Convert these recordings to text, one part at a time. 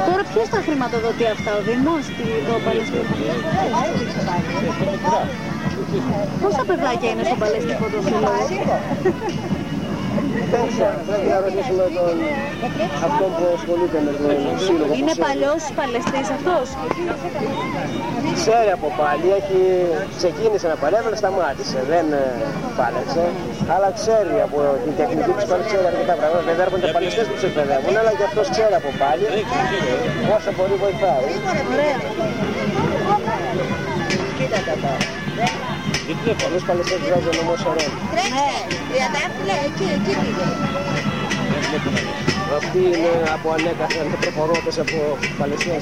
Τώρα ποιος τα χρηματοδοτεί αυτά, ο Δήμος, το Παλαιστίνιο? Πόσα παιδάκια είναι στο Παλαιστίνιο Ποδοσφαίρο? Πρέπει να ρωτήσουμε αυτόν που ασχολείται με τον σύλλογο. Είναι παλιός παλαιστής αυτός? Ξέρει από πάλι, ξεκίνησε να παλεύει, σταμάτησε, δεν πάλεψε. Αλλά ξέρει από την τεχνική του πάλι, ξέρει αρκετά πράγματα. Βέβαια έρχονται παλαιστές που τους εκπαιδεύουν, αλλά και αυτός ξέρει από πάλι όσο μπορεί βοηθάει. Ωραία. Κοίτα τα τώρα. Πολλούς παλαιστές βγάζουν όμως ωραίο. Ναι, τριαντάφυλλα εκεί πήγε. Αυτοί είναι από ανέκαθεν προπορώτες από Παλαιστίνες.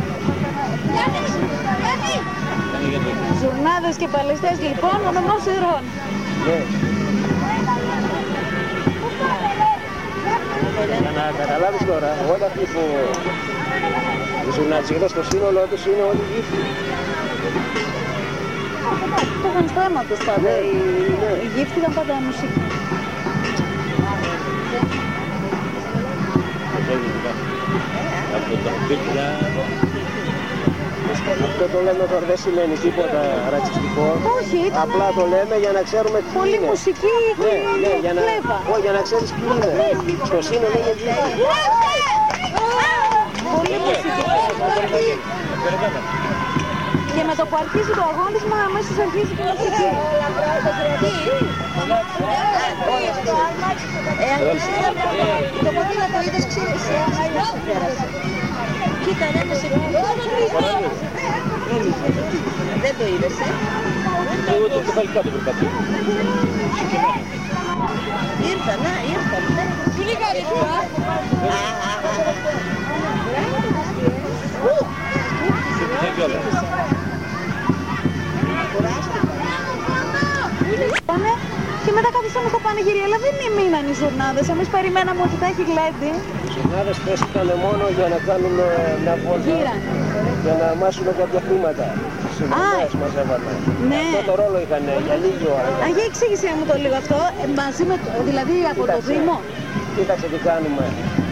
Ζουρνάδες και παλαιστές λοιπόν, ο νομός Ηρών. Ναι. Για να καταλάβεις τώρα, όλοι αυτοί που οι ζουρνάδες στο σύνολό τους είναι όλοι γύφτοι. Το είχαν στο αίμα τους πάντα, οι γύφτοι ήταν πάντα μουσική. Αυτό το λέμε τώρα δεν σημαίνει τίποτα ρατσιστικό. Όχι, ήταν... Απλά το λέμε για να ξέρουμε ποιοι πολύ είναι. μουσική κλέβα. Όχι, για να ξέρεις ποιοι είναι. Στο σύνολο είναι γύφτοι. Πολύ μουσική κλέβα. Και με το που αρχίζει το αγώνισμα αμέσως αρχίζει και η μουσική. Το ποδήλατο το είδες, ξέρεις, κοίτα, δεν με σε δεν το είδες, Εγώ το κεφάλι κάτω περπατεί. Ήρθαν. Σου λίγα ρίχνω, Και μετά καθίσαμε στο πανηγύρι, αλλά δεν μείναν οι ζουρνάδες. Εμείς περιμέναμε ότι θα έχει γλέντι. Οι ζουρνάδες πες ήταν μόνο για να κάνουν μια βόλτα και να μάσουν κάποια χρήματα. Συνομιλίες μαζεύανε. Ναι. Αυτό το ρόλο είχαν για λίγη ώρα. Για εξήγησέ μου το λίγο αυτό, μαζί με, δηλαδή από το Δήμο. Κοίταξε τι κάνουμε.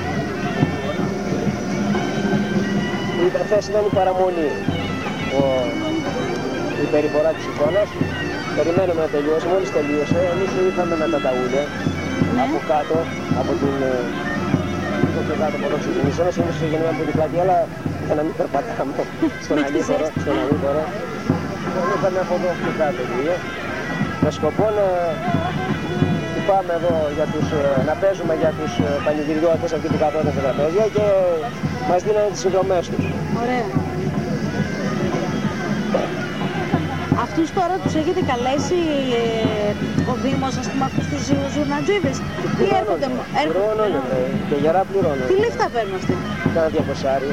Η θέση ήταν η παραμονή. Η περιφορά της εικόνας. Περιμένουμε να τελειώσει, μόλις τελείωσε, εμείς ήρθαμε με τα ταούλια από κάτω, από την... το πιο κάτω από το ξεκινήσαμε, εμείς ξεκινήσαμε από την πλατεία, αλλά για να μην περπατάμε στον ανήφορο, ήρθαμε από εδώ πιο κάτω εκεί, με σκοπό να πάμε εδώ για να παίζουμε για τους πανηγυριώτες αυτή που καθόταν στα τραπέζια και μας δίνανε τις συνδρομές τους. Ωραία. Αυτούς τώρα τους έχετε καλέσει ο Δήμος, ας πούμε, αυτούς τους ζουρνατζίδες? Τι έρχονται? Πληρώνονται, και γερά πληρώνονται. Τι λεφτά παίρνουν αυτοί? Κάνα 200.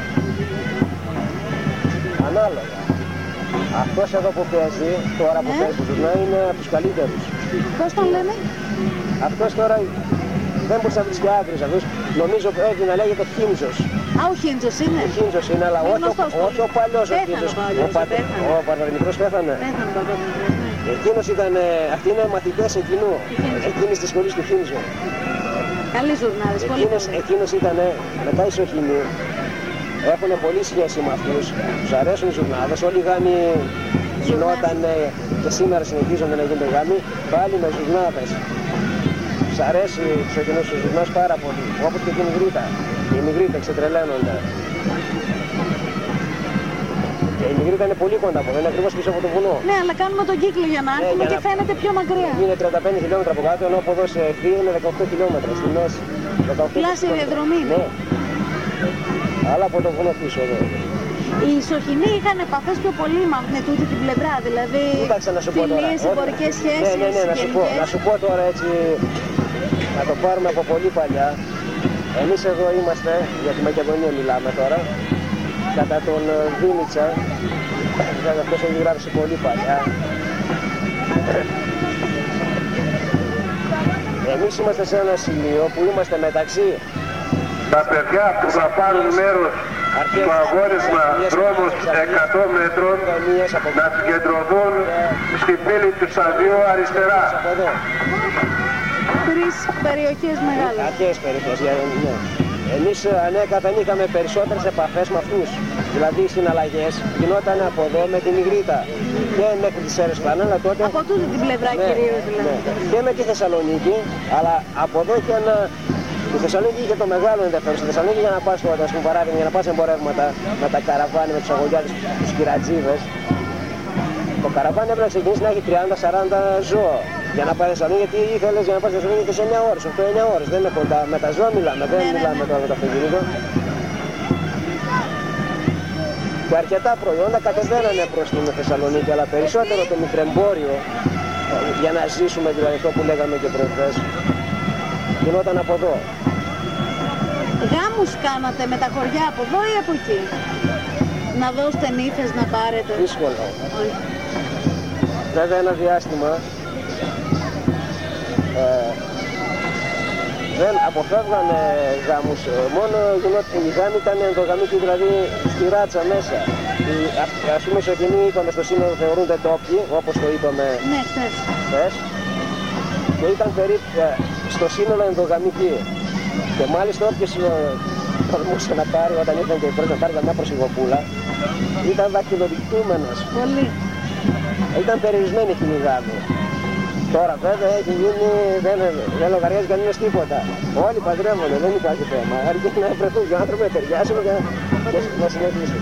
Ανάλογα. Αυτός εδώ που παίζει, τώρα που παίζει ζουρνά, είναι από τους καλύτερους. Πώς τον λένε? Αυτός τώρα δεν μπορείς να βρεις και άκρης αυτούς. Νομίζω πρέπει να λέγεται Χίντζος. Α, ο Χίντζος είναι. Ο Χίντζος είναι, αλλά όχι ο παλιός ο Χίντζος. Ο Παπαδημητρός πέθανε. Εκείνος ήταν, αυτοί είναι μαθητές εκείνης της σχολής του Χίντζο. Καλοί ζουρνάδες, πολύ καλοί. Εκείνος ήταν μετά ισοχυμί. Έχουν πολύ σχέση με αυτούς. Τους αρέσουν οι ζουρνάδες. Όλοι οι γάμοι γινόταν και σήμερα συνεχίζονται να γίνονται γάμοι πάλι με ζουρνάδες. Τους αρέσει τους εκείνους τους ζουρνάδες πάρα πολύ. Όπως και την Ιγρήτα. Οι Ιγρήτα εξετρελαίνονται. Και η Ιγρήτα είναι πολύ κοντά από εδώ, είναι ακριβώς πίσω από το βουνό. Ναι, αλλά κάνουμε τον κύκλο για να έρθουμε και φαίνεται πιο μακριά. Είναι 35 χιλιόμετρα από κάτω, ενώ από εδώ σε ευθύ είναι 18 χιλιόμετρα στη μέση. Πλάσια διαδρομή. Ναι. Αλλά από το βουνό πίσω εδώ. Οι Ισοχυμοί είχαν επαφές πιο πολύ με τούτη την πλευρά, δηλαδή φιλίες, εμπορικές σχέσεις. Ναι, να σου πω τώρα έτσι, να το πάρουμε από πολύ παλιά. Εμείς εδώ είμαστε, για τη Μακεδονία μιλάμε τώρα, κατά τον Δήμητσα, αυτός έχει γράψει πολύ παλιά. Εμείς είμαστε σε ένα σημείο που είμαστε μεταξύ τα παιδιά που θα πάρουν μέρος στο αγόρισμα δρόμους 100 μέτρων να συγκεντρωθούν στη πύλη του Σαββίου αριστερά. Τρεις περιοχές μεγάλες. Αρχαίες περιοχές, ναι. Εμείς ανέκαθεν είχαμε περισσότερες επαφές με αυτούς. Δηλαδή οι συναλλαγές γινόταν από εδώ με την Ιγρήτα και μέχρι τις Σέρες Φλανέλα τότε. Από τούτη την πλευρά κυρίως δηλαδή. Ναι. Και με τη Θεσσαλονίκη, αλλά από εδώ και ένα... Η Θεσσαλονίκη είχε το μεγάλο ενδιαφέρον. Στη Θεσσαλονίκη για να πας τότε, ας πούμε παράδειγμα, για να πας εμπορεύματα με τα καραβάνι, με τους αγωγιάδες, τους κυρατζίδες. Το καραβάνι έπρεπε να ξεκινήσει να έχει 30-40 ζώα. Για να πάει στη Θεσσαλονίκη, γιατί ήθελες για να πας στη Θεσσαλονίκη και σε 9 ώρες, 8-9 ώρες. Δεν είναι κοντά. Με τα ζώα μιλάμε, δεν μιλάμε τώρα με το αυτοκίνητο. Και αρκετά προϊόντα κατεβαίνανε προς την Θεσσαλονίκη, αλλά περισσότερο το μικρεμπόριο, για να ζήσουμε δηλαδή αυτό που λέγαμε και προχθές, γινόταν από εδώ. Γάμους κάνατε με τα χωριά από εδώ ή από εκεί? Να δώσετε νύφες να πάρετε? Δύσκολο. Βέβαια ένα διάστημα δεν αποφεύγανε γάμους, μόνο οι γάμοι ήταν ενδογαμικοί, δηλαδή στη ράτσα μέσα. Ας πούμε σε εκείνη είπαμε στο σύνολο θεωρούνται τόπιοι, όπως το είπαμε χθες, και ήταν περίπου στο σύνολο ενδογαμικοί. Και μάλιστα όποιος τολμούσε να πάρει, όταν ήρθαν και πρώτα να πάρει μια προσφυγοπούλα, ήταν δακτυλοδεικτούμενος. Πολύ. Ήταν περιορισμένη η γάμη. Τώρα βέβαια έχει γίνει, δεν λογαριάζει κανένας τίποτα. Όλοι παντρεύονται, δεν υπάρχει θέμα. Αρκεί να βρεθούν και άνθρωποι να ταιριάσουν και να συνεχίσουν.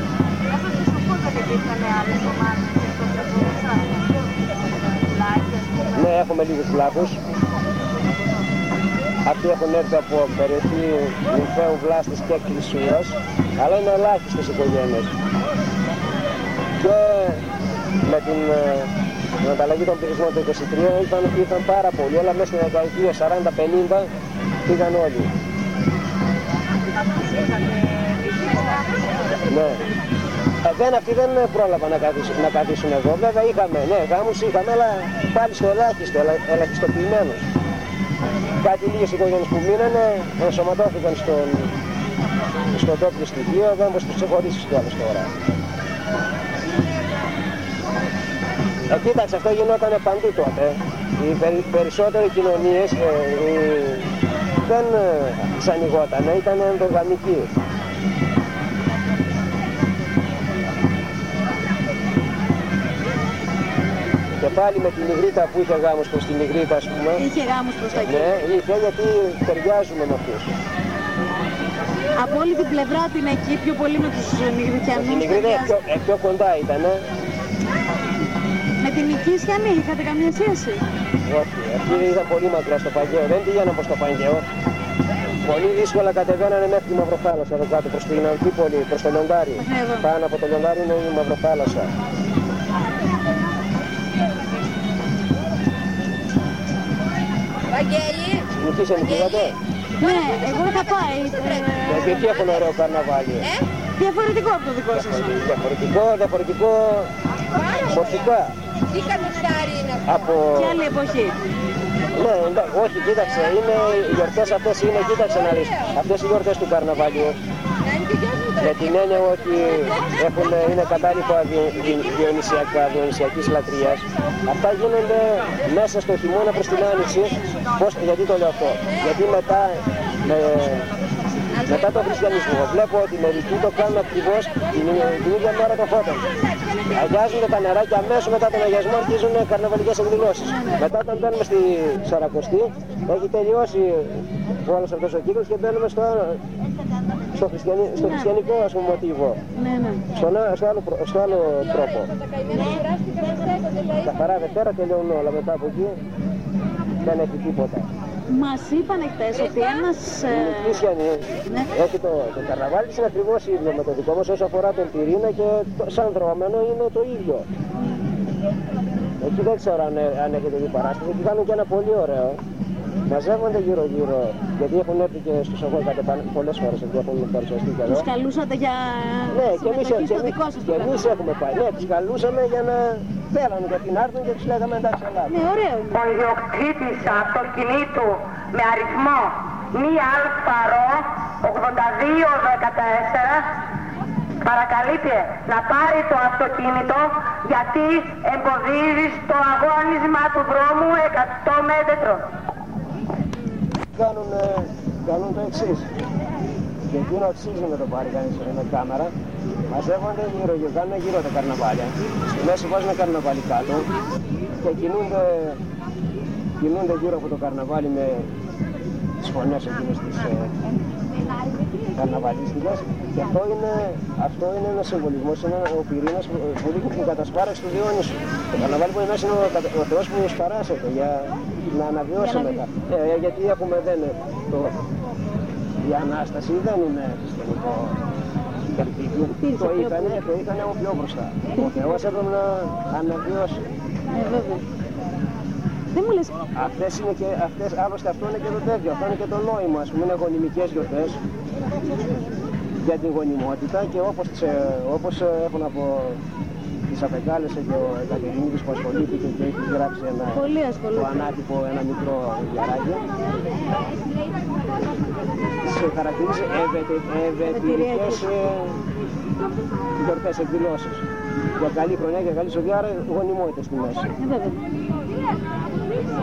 Ναι, έχουμε λίγους βλάχους. Αυτοί έχουν έρθει από περιοχή Νυμφαίου, Βλάστης και Κλεισούρας, αλλά είναι ελάχιστες οικογένειες. Και με την ανταλλαγή των πληθυσμών του 23 ήρθαν πάρα πολλοί, αλλά μέσα στην δεκαετία 40-50 πήγαν όλοι. Ναι. Αυτοί δεν πρόλαβαν να καθίσουν εδώ. Βέβαια είχαμε, ναι, γάμους είχαμε, αλλά πάλι στο ελάχιστο, ελαχιστοποιημένους. Κάτι λίγες οικογένειες που μείνανε ενσωματώθηκαν στο τόπιο στοιχείο, δεν μπορείς να τους ξεχωρίσεις κιόλας τώρα. Κοίταξε, αυτό γινόταν παντού τότε. Οι περισσότεροι κοινωνίες δεν ξανοιγότανε, ήταν ενδογαμικοί. Και πάλι με την Ιγρήτα που είχε γάμους προς την Ιγρήτα, ας πούμε. Είχε γάμους προς τα εκεί. Ναι, είχε, γιατί ταιριάζουμε με αυτούς. Από όλη την πλευρά την εκεί, πιο πολύ με τους Ιγρητιανούς. Την Ιγρήτα πιο κοντά ήτανε. Με την Οικίσιανη είχατε καμία σχέση? Όχι, αυτοί ήταν πολύ μακριά στο Παγκαίο, δεν πήγαιναν προς το Παγκαίο. Πολύ δύσκολα κατεβαίνανε μέχρι τη Μαυροθάλασσα εδώ κάτω, προς την Αντίπολη, προς το Λιοντάρι. Πάνω από το Λιοντάρι είναι η Μαυροθάλασσα. Βαγγέλη! Νικήσαμε, πήγατε? Ναι, εγώ είχα πάει. Και εκεί έχουν ωραίο καρναβάλι. Διαφορετικό από το δικό σας. Διαφορετικό, μορφικά. Τι καμιστάρι είναι αυτό? Και άλλη εποχή. Ναι, όχι, κοίταξε, είναι οι γιορτές αυτές είναι, κοίταξε να δεις, αυτές οι γιορτές του καρναβαλιού, με την έννοια ότι είναι κατάλοιπα διονυσιακής λατρείας, αυτά γίνονται μέσα στο χειμώνα προς την άνοιξη. Γιατί το λέω αυτό? Γιατί μετά τον χριστιανισμό βλέπω ότι μερικοί το κάνουν ακριβώς την ίδια μέρα των φώτων. Αγιάζουν τα νερά και αμέσως μετά τον αγιασμό αρχίζουν καρναβαλικές εκδηλώσεις. Μετά όταν μπαίνουμε στη Σαρακοστή, έχει τελειώσει όλος αυτός ο κύκλος και μπαίνουμε στο χριστιανικό, ας πούμε, μοτίβο. Στο άλλο τρόπο. Καθαρά Δευτέρα τελειώνουν όλα, μετά από εκεί δεν έχει τίποτα. Μας είπαν χτες ότι ένας... Η Χριστιανή έχει το καρναβάλι της είναι ακριβώς ίδιο με το δικό μας όσο αφορά τον πυρήνα και σαν δρόμενο είναι το ίδιο. Εκεί δεν ξέρω αν έχετε δει παράσταση, εκεί κάνουν και ένα πολύ ωραίο. Μαζεύονται γύρω-γύρω, γιατί έχουν έρθει και στους αγώνες πολλές φορές εκεί έχουν παρουσιαστεί και εδώ. Τους καλούσατε για συμμετοχή στο δικό σας το εμείς έχουμε πάει. Ναι, τους καλούσαμε για να θέλανε και την άρθουν και τους λέγαμε εντάξει Ελλάδα. Ναι, ωραίο. Ο ιδιοκτήτης αυτοκινήτου με αριθμό μία αλφαρό 8214 παρακαλείται να πάρει το αυτοκίνητο γιατί εμποδίζει το αγώνισμα του δρόμου 100 μέτρων. Κάνουν το εξής. Και εκείνο αξίζει να το πάρει κανείς με κάμερα. Μαζεύονται γύρω και κάνουν γύρω τα καρναβάλια. Στη μέση βάζουν ένα καρναβάλι κάτω και κινούνται γύρω από το καρναβάλι με τις φωνές εκείνες τις καρναβαλίστικες. Και αυτό είναι ένας συμβολισμός, είναι ο πυρήνας που δείχνει την κατασπάραξη του Διόνυσου. Το καρναβάλι που είναι μέσα είναι ο Θεός που σπαράσεται για να αναβιώσει μετά. Γιατί έχουμε η Ανάσταση δεν είναι χριστιανικό καρπίκι. Το είχαν από πιο μπροστά. Ο Θεός έπρεπε να αναβιώσει. Βέβαια. Δεν μου λες. Άλλωστε αυτό είναι και το τέτοιο, αυτό είναι και το νόημα, ας πούμε, είναι γονιμικές γιορτές για την γονιμότητα και όπως έχουν από τις Απεκάλεσε και ο Εκατερινίδης που ασχολήθηκε και έχει γράψει το ανάτυπο ένα μικρό διαράκι. Σε χαρακτηρίζει ευετηρικές γιορτές, εκδηλώσεις. Για καλή χρονιά και καλή σοδιά, γονιμότητα στη μέση.